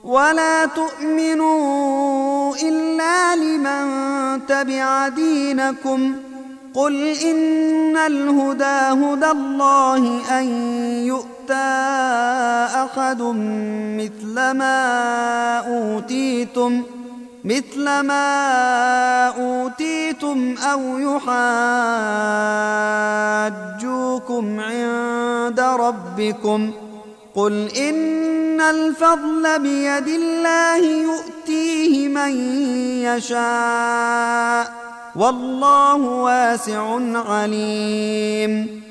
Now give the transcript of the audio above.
ولا تؤمنوا إلا لمن تبع دينكم قل إن الهدى هدى الله أن يؤتى أحد مثل ما أوتيتم أو يحاجوكم عند ربكم قل إن الفضل بيد الله يؤتيه من يشاء والله واسع عليم